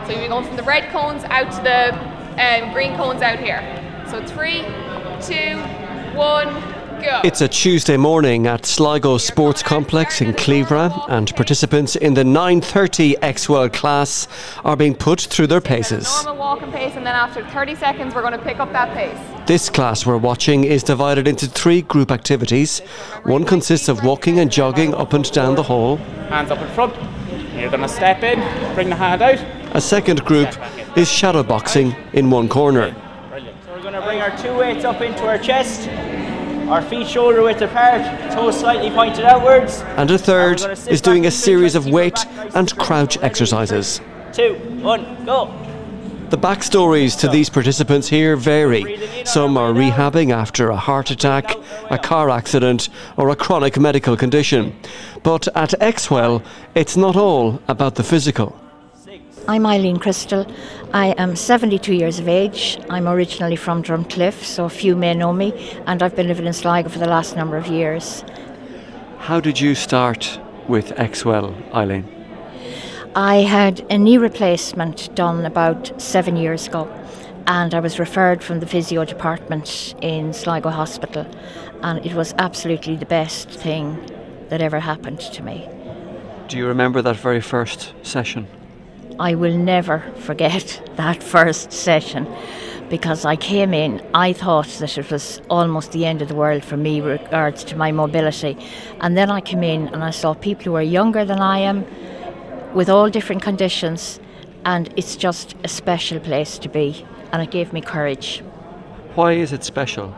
So you'll be going from the red cones out to the green cones out here. So 3, 2, 1... Go. It's a Tuesday morning at Sligo Sports Complex in Clevedra, and participants in the 9:30 X-World class are being put through their paces. Normal walking pace, and then after 30 seconds we're going to pick up that pace. This class we're watching is divided into 3 group activities. One consists of walking and jogging up and down the hall. Hands up in front. You're going to step in, bring the hand out. A second group is shadow boxing in one corner. Brilliant. So we're going to bring our 2 weights up into our chest. Our feet shoulder width apart, toes slightly pointed outwards. And a third is doing a series of weight and crouch exercises. 2, 1, go. The backstories to these participants here vary. Some are rehabbing after a heart attack, a car accident or a chronic medical condition. But at X-Well, it's not all about the physical. I'm Eileen Crystal. I am 72 years of age. I'm originally from Drumcliff, so a few may know me, and I've been living in Sligo for the last number of years. How did you start with X-Well, Eileen? I had a knee replacement done about 7 years ago, and I was referred from the physio department in Sligo Hospital, and it was absolutely the best thing that ever happened to me. Do you remember that very first session? I will never forget that first session, because I came in, I thought that it was almost the end of the world for me with regards to my mobility. And then I came in and I saw people who are younger than I am, with all different conditions, and it's just a special place to be, and it gave me courage. Why is it special?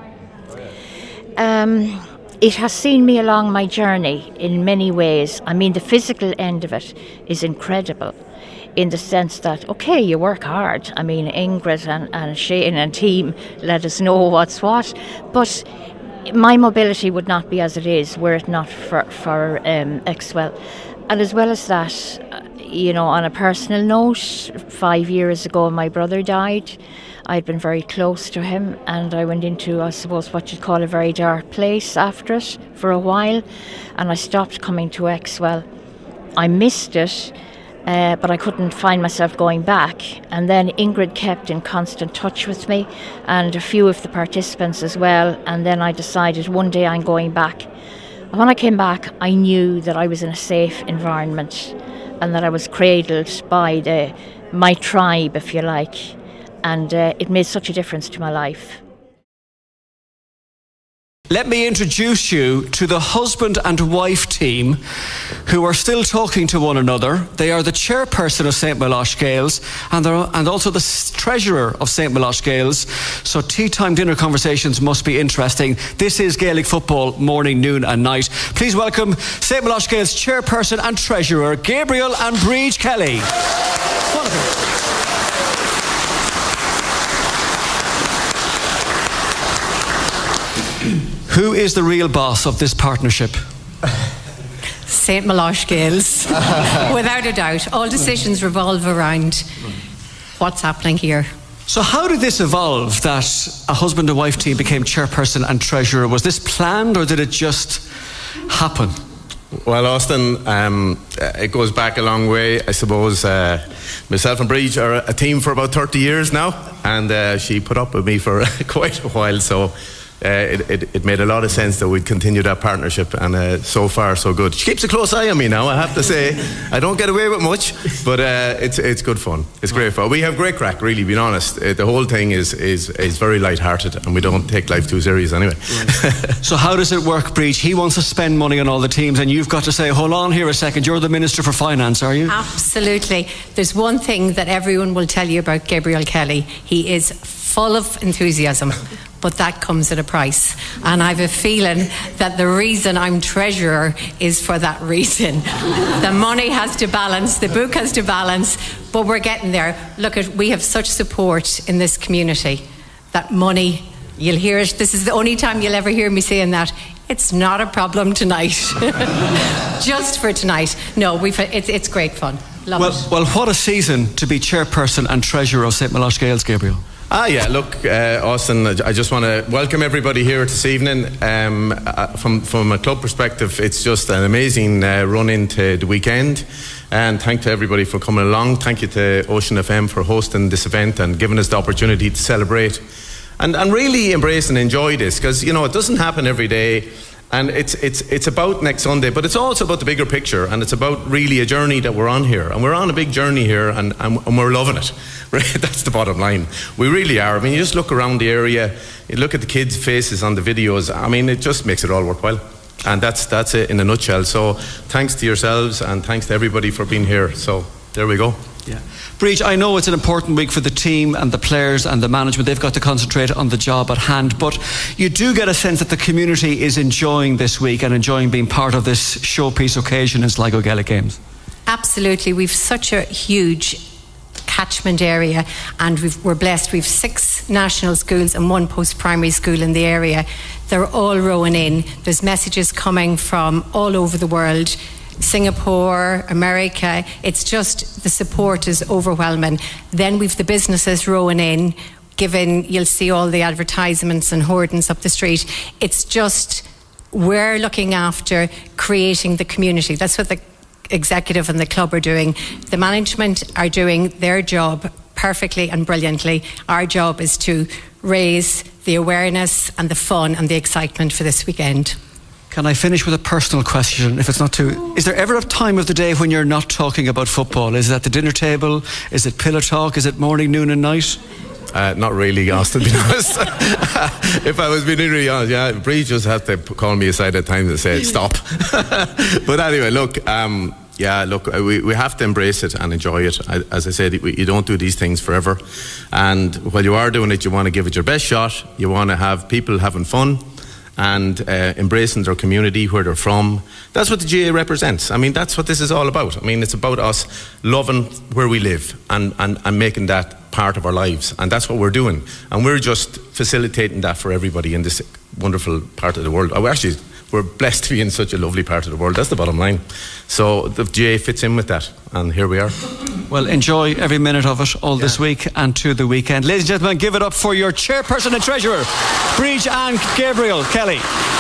It has seen me along my journey in many ways. I mean, the physical end of it is incredible, in the sense that, okay, you work hard. I mean, Ingrid and Shane and team let us know what's what, but my mobility would not be as it is were it not for X-Well. And as well as that, you know, on a personal note, 5 years ago my brother died. I'd been very close to him, and I went into, I suppose, what you'd call a very dark place after it for a while, and I stopped coming to X-Well. I missed it, but I couldn't find myself going back. And then Ingrid kept in constant touch with me, and a few of the participants as well. And then I decided one day I'm going back. And when I came back, I knew that I was in a safe environment and that I was cradled by my tribe, if you like. And it made such a difference to my life. Let me introduce you to the husband and wife team who are still talking to one another. They are the chairperson of St. Milosh Gaels and also the treasurer of St. Milosh Gaels. So tea time dinner conversations must be interesting. This is Gaelic football morning, noon and night. Please welcome St. Milosh Gaels chairperson and treasurer Gabriel and Bríd Kelly. Who is the real boss of this partnership? St. Milosh Gaels, without a doubt. All decisions revolve around what's happening here. So how did this evolve, that a husband and wife team became chairperson and treasurer? Was this planned or did it just happen? Well, Austin, it goes back a long way. I suppose myself and Bríd are a team for about 30 years now, and she put up with me for quite a while, so it made a lot of sense that we'd continue that partnership, and so far so good. She keeps a close eye on me now, I have to say. I don't get away with much, but it's good fun. It's great fun. We have great crack, really, being honest. The whole thing is very light-hearted, and we don't take life too serious anyway. So how does it work, Bríd? He wants to spend money on all the teams, and you've got to say, hold on here a second, you're the Minister for Finance, are you? Absolutely. There's one thing that everyone will tell you about Gabriel Kelly. He is full of enthusiasm, but that comes at a price. And I have a feeling that the reason I'm treasurer is for that reason. The money has to balance, the book has to balance, but we're getting there. Look, we have such support in this community that money, you'll hear it, this is the only time you'll ever hear me saying that. It's not a problem tonight. Just for tonight. No, it's great fun. Love it. Well, what a season to be chairperson and treasurer of St. Milosh Gaels, Gabriel. Yeah, look, Austin, I just want to welcome everybody here this evening. From a club perspective, it's just an amazing run into the weekend. And thank to everybody for coming along. Thank you to Ocean FM for hosting this event and giving us the opportunity to celebrate and really embrace and enjoy this, because you know it doesn't happen every day. And it's about next Sunday, but it's also about the bigger picture, and it's about really a journey that we're on here. And we're on a big journey here, and we're loving it. Right? That's the bottom line. We really are. I mean, you just look around the area, you look at the kids' faces on the videos. I mean, it just makes it all worthwhile. And that's it in a nutshell. So thanks to yourselves, and thanks to everybody for being here. So there we go. Yeah. Breach, I know it's an important week for the team and the players and the management. They've got to concentrate on the job at hand, but you do get a sense that the community is enjoying this week and enjoying being part of this showpiece occasion in Sligo Gaelic Games. Absolutely. We've such a huge catchment area, and we're blessed. We've 6 national schools and 1 post-primary school in the area. They're all rowing in. There's messages coming from all over the world. Singapore, America, it's just the support is overwhelming. Then we've the businesses rowing in, you'll see all the advertisements and hoardings up the street. It's just, we're looking after creating the community. That's what the executive and the club are doing. The management are doing their job perfectly and brilliantly. Our job is to raise the awareness and the fun and the excitement for this weekend. Can I finish with a personal question, if it's not too... Is there ever a time of the day when you're not talking about football? Is it at the dinner table? Is it pillow talk? Is it morning, noon and night? Not really, Austin, to be honest. If I was being really honest, yeah, Bree just had to call me aside at times and say, stop. But anyway, look, we have to embrace it and enjoy it. As I said, you don't do these things forever. And while you are doing it, you want to give it your best shot. You want to have people having fun and embracing their community, where they're from. That's what the GAA represents. I mean, that's what this is all about. I mean, it's about us loving where we live and making that part of our lives. And that's what we're doing. And we're just facilitating that for everybody in this wonderful part of the world. We're blessed to be in such a lovely part of the world. That's the bottom line. So the GAA fits in with that, and here we are. Well, enjoy every minute of it all this week and to the weekend. Ladies and gentlemen, give it up for your chairperson and treasurer, Breach and Gabriel Kelly.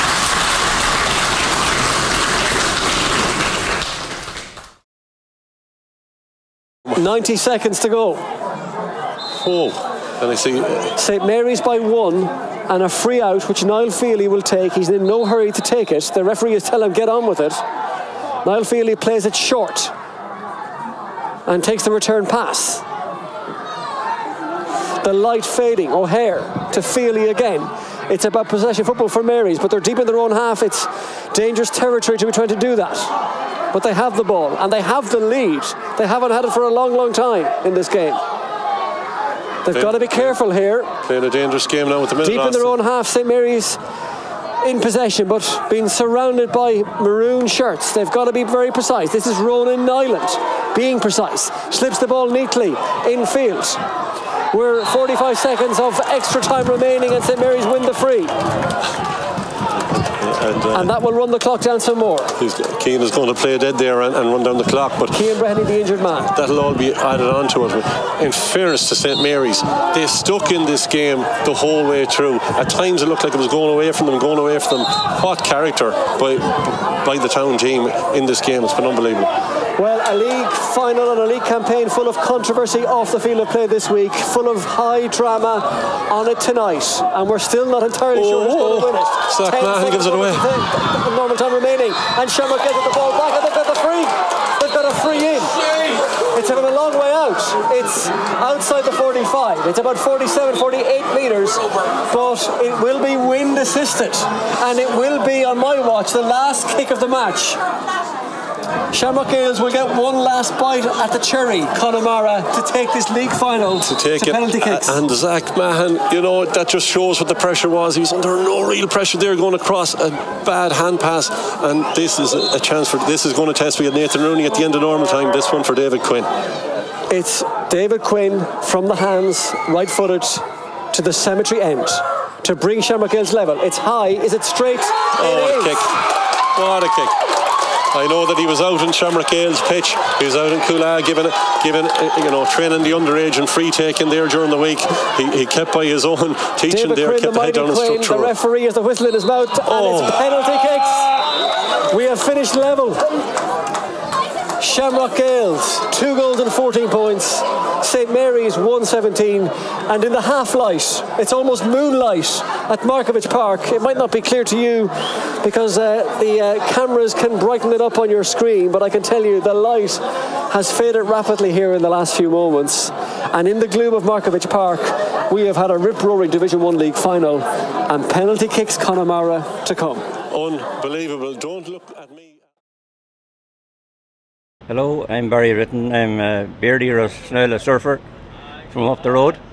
"90 seconds to go. And I see St Mary's by 1 and a free out, which Niall Feely will take. He's in no hurry to take it. The referee is telling him get on with it. Niall Feely plays it short and takes the return pass. The light fading. O'Hare to Feely again. It's about possession football for Mary's, but they're deep in their own half. It's dangerous territory to be trying to do that. But they have the ball and they have the lead. They haven't had it for a long, long time in this game. They've got to be careful here. Playing a dangerous game now with the minute. Deep in their own half, St Mary's in possession, but being surrounded by maroon shirts. They've got to be very precise. This is Ronan Nyland being precise. Slips the ball neatly infield. We're 45 seconds of extra time remaining and St Mary's win the free. And that will run the clock down some more. Keane is going to play dead there and run down the clock, but Keane Breheny, the injured man. That'll all be added on to it. In fairness to St Mary's, they stuck in this game the whole way through. At times it looked like it was going away from them. What character by the town team in this game. It's been unbelievable. Well, a league final and a league campaign full of controversy off the field of play this week, full of high drama on it tonight, and we're still not entirely sure who's going to win it. Zach gives it away. Normal time remaining, and Shamrock gets the ball back, and they've got the free. They've got a free in. It's a long way out. It's outside the 45. It's about 47, 48 metres, but it will be wind assisted, and it will be, on my watch, the last kick of the match. Shamrock Gales will get one last bite at the cherry, Connemara, to take this league final to penalty kicks. And Zach Mahan, that just shows what the pressure was. He was under no real pressure there, going across a bad hand pass, and this is a chance for this is going to test. We had Nathan Rooney at the end of normal time. This one for David Quinn. It's David Quinn from the hands, right-footed to the cemetery end to bring Shamrock Gales level. It's high. Is it straight? What a kick! What a kick! I know that he was out in Shamrock Gales pitch. He was out in Coolagh giving training the underage and free taking there during the week. He kept by his own teaching David there, Quinn, kept the head down his throat. The referee has the whistle in his mouth, and it's penalty kicks. We have finished level. Shamrock Gales, 2 goals and 14 points. St Mary's 117, and in the half light, it's almost moonlight at Markovich Park. It might not be clear to you because the cameras can brighten it up on your screen, but I can tell you the light has faded rapidly here in the last few moments. And in the gloom of Markovich Park, we have had a rip-roaring Division 1 League final and penalty kicks Connemara to come. Unbelievable. Don't look at me. Hello, I'm Barry Ritton. I'm a Beardy Rosnella surfer from up the road.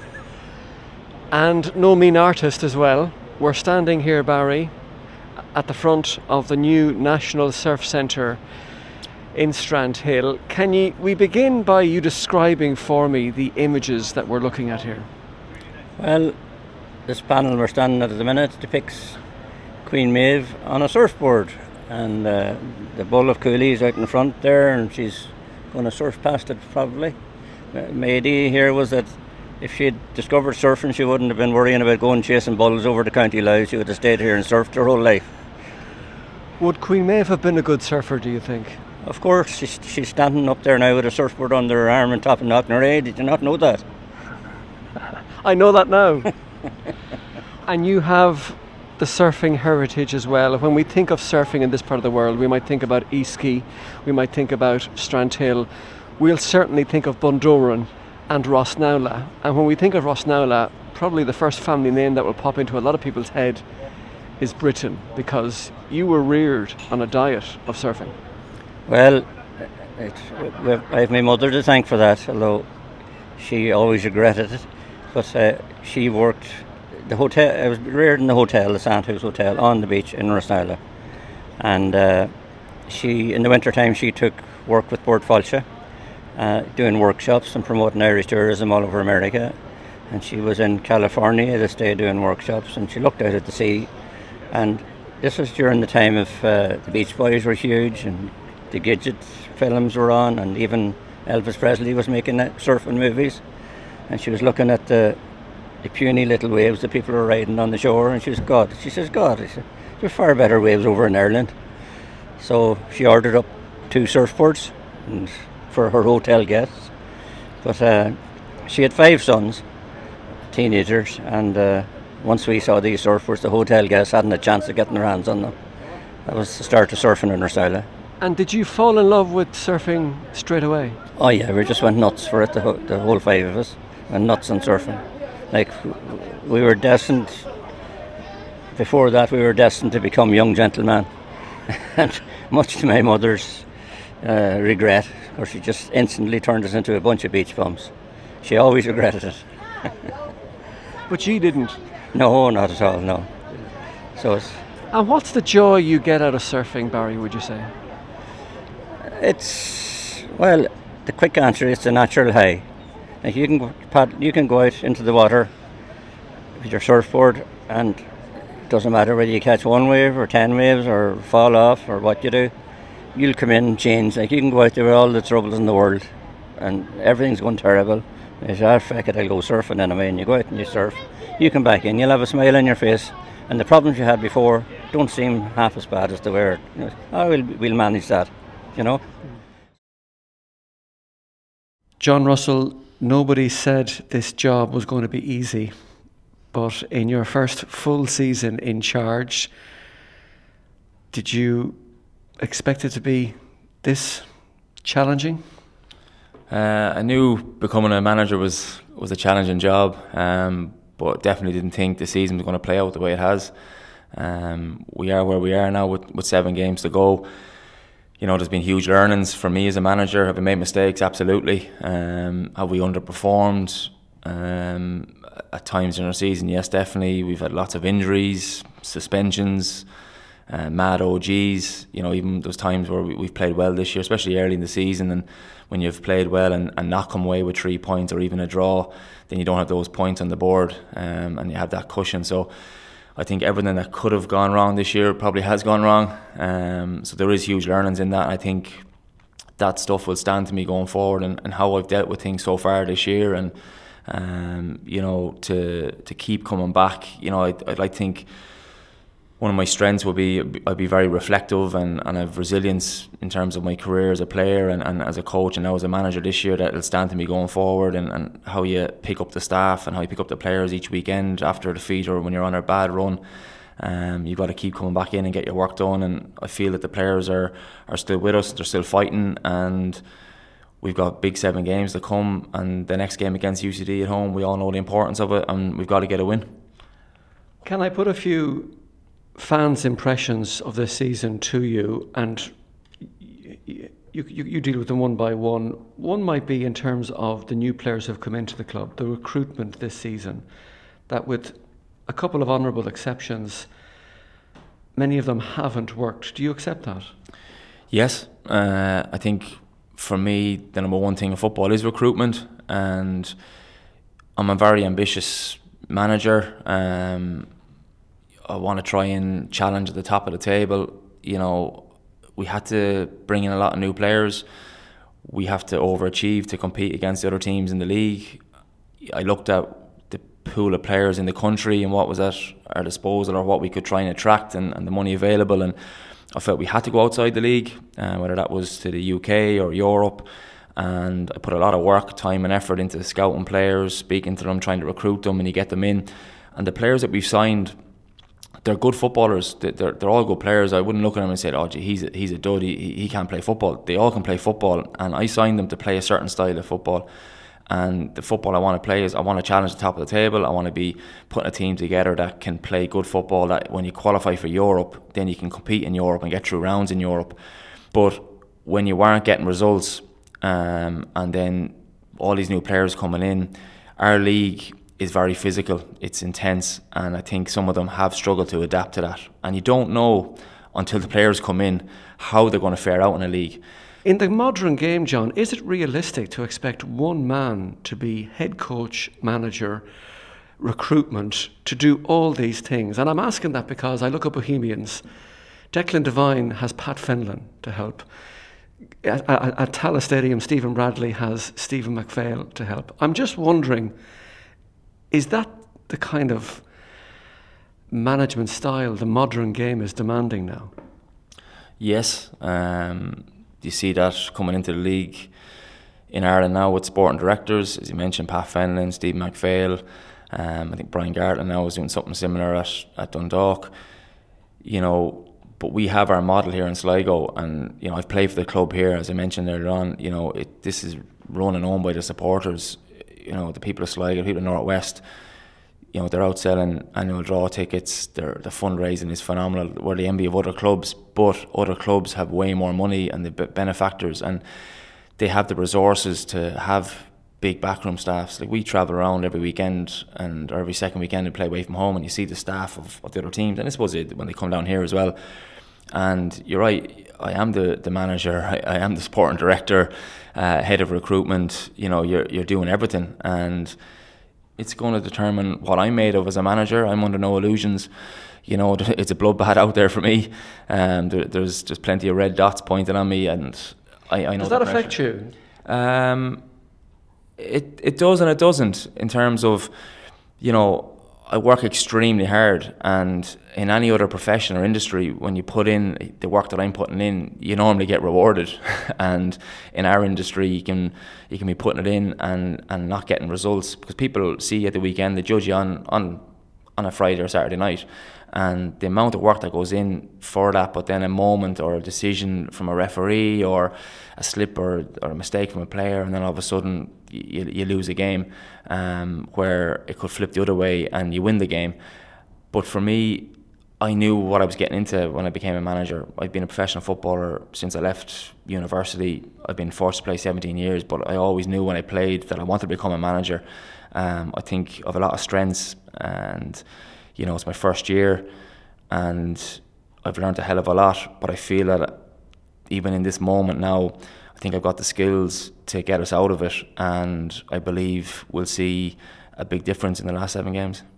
And no mean artist as well. We're standing here, Barry, at the front of the new National Surf Centre in Strandhill. We begin by you describing for me the images that we're looking at here? Well, this panel we're standing at the minute depicts Queen Maeve on a surfboard, and the bull of Cooley's out in front there, and she's going to surf past it probably. My idea here was that if she'd discovered surfing, she wouldn't have been worrying about going chasing bulls over the county line. She would have stayed here and surfed her whole life. Would Queen Maeve have been a good surfer, do you think? Of course, she's standing up there now with a surfboard under her arm and topping knocking her head. Did you not know that? I know that now. And you have the surfing heritage as well. When we think of surfing in this part of the world, we might think about Eastkey, we might think about Strandhill. We'll certainly think of Bundoran and Rosnowla. And when we think of Rosnowla, probably the first family name that will pop into a lot of people's head is Britton, because you were reared on a diet of surfing. Well, I have my mother to thank for that, although she always regretted it. But she worked the hotel. I was reared in the hotel, the Sandhouse Hotel, on the beach in Rosnowla. And she, in the winter time, she took work with Bord Fáilte, doing workshops and promoting Irish tourism all over America. And she was in California this day doing workshops, and she looked out at the sea. And this was during the time of the Beach Boys were huge, and the Gidget films were on, and even Elvis Presley was making surfing movies. And she was looking at the puny little waves that people were riding on the shore, and she says, God, there's far better waves over in Ireland. So she ordered up 2 surfboards for her hotel guests. But she had 5 sons, teenagers, and once we saw these surfboards, the hotel guests hadn't a chance of getting their hands on them. That was the start of surfing in Rosnowla. And did you fall in love with surfing straight away? Oh yeah, we just went nuts for it, the whole 5 of us, went nuts on surfing. Like, we were destined, before that we were destined to become young gentlemen. And much to my mother's regret, of course, she just instantly turned us into a bunch of beach bums. She always regretted it. But you didn't? No, not at all, no. And what's the joy you get out of surfing, Barry, would you say? Well, the quick answer is the natural high. Like, you can go out into the water with your surfboard, and it doesn't matter whether you catch 1 wave or 10 waves or fall off or what you do. You'll come in and change. Like, you can go out there with all the troubles in the world and everything's going terrible. You say, feck it, I'll go surfing anyway, and you go out and you surf. You come back in, you'll have a smile on your face, and the problems you had before don't seem half as bad as they were. We'll manage that, you know. John Russell, nobody said this job was going to be easy, but in your first full season in charge, did you expect it to be this challenging? I knew becoming a manager was a challenging job, but definitely didn't think the season was going to play out the way it has. We are where we are now with 7 games to go. You know, there's been huge learnings for me as a manager. Have we made mistakes? Absolutely. Have we underperformed at times in our season? Yes, definitely. We've had lots of injuries, suspensions, mad OGs. You know, even those times where we've played well this year, especially early in the season, and when you've played well and not come away with 3 points or even a draw, then you don't have those points on the board, and you have that cushion. So I think everything that could have gone wrong this year probably has gone wrong. So there is huge learnings in that. I think that stuff will stand to me going forward, and how I've dealt with things so far this year, and you know, to keep coming back. You know, I'd like to think one of my strengths would be I'd be very reflective and I have resilience in terms of my career as a player and as a coach and now as a manager this year that will stand to me going forward and how you pick up the staff and how you pick up the players each weekend after a defeat or when you're on a bad run. You've got to keep coming back in and get your work done, and I feel that the players are still with us, they're still fighting, and we've got big 7 games to come, and the next game against UCD at home, we all know the importance of it and we've got to get a win. Can I put a few fans' impressions of this season to you, and you deal with them one by one. One might be in terms of the new players who have come into the club, the recruitment this season, that with a couple of honourable exceptions, many of them haven't worked. Do you accept that? Yes, I think for me the number one thing in football is recruitment, and I'm a very ambitious manager. I want to try and challenge at the top of the table. You know, we had to bring in a lot of new players. We have to overachieve to compete against the other teams in the league. I looked at the pool of players in the country and what was at our disposal or what we could try and attract and the money available, and I felt we had to go outside the league, whether that was to the UK or Europe. And I put a lot of work, time and effort into scouting players, speaking to them, trying to recruit them, and you get them in. And the players that we've signed, they're good footballers. They're all good players. I wouldn't look at them and say, "Oh, gee, he's a dud. He can't play football." They all can play football, and I signed them to play a certain style of football. And the football I want to play is I want to challenge the top of the table. I want to be putting a team together that can play good football. That when you qualify for Europe, then you can compete in Europe and get through rounds in Europe. But when you weren't getting results, and then all these new players coming in, our league is very physical, it's intense, and I think some of them have struggled to adapt to that. And you don't know until the players come in how they're going to fare out in a league. In the modern game, John, is it realistic to expect one man to be head coach, manager, recruitment, to do all these things? And I'm asking that because I look at Bohemians. Declan Devine has Pat Fenlon to help. At Tallaght Stadium, Stephen Bradley has Stephen McPhail to help. I'm just wondering, is that the kind of management style the modern game is demanding now? Yes. You see that coming into the league in Ireland now with sporting directors, as you mentioned, Pat Fenlon, Stephen McPhail. I think Brian Gartlin now is doing something similar at Dundalk. You know, but we have our model here in Sligo, and you know, I've played for the club here, as I mentioned earlier on. You know, this is run and owned by the supporters. You know, the people of Sligo, the people of North West. You know, they're out selling annual draw tickets. The fundraising is phenomenal. We're the envy of other clubs, but other clubs have way more money and the benefactors, and they have the resources to have big backroom staffs. Like, we travel around every weekend or every second weekend and play away from home, and you see the staff of the other teams, and I suppose when they come down here as well. And you're right, I am the manager, I am the sporting director, head of recruitment. You know, you're doing everything, and it's going to determine what I'm made of as a manager. I'm under no illusions. You know, it's a bloodbath out there for me. There's plenty of red dots pointing on me, and I know. Does that affect you? It does and it doesn't, in terms of, you know, I work extremely hard, and in any other profession or industry, when you put in the work that I'm putting in, you normally get rewarded. And in our industry, you can be putting it in and not getting results, because people see you at the weekend, they judge you on a Friday or Saturday night, and the amount of work that goes in for that, but then a moment or a decision from a referee or a slip or a mistake from a player, and then all of a sudden you lose a game where it could flip the other way and you win the game. But for me, I knew what I was getting into when I became a manager. I've been a professional footballer since I left university. I've been forced to play 17 years, but I always knew when I played that I wanted to become a manager. I think of a lot of strengths, and you know, it's my first year and I've learned a hell of a lot, but I feel that even in this moment now, I think I've got the skills to get us out of it, and I believe we'll see a big difference in the last 7 games.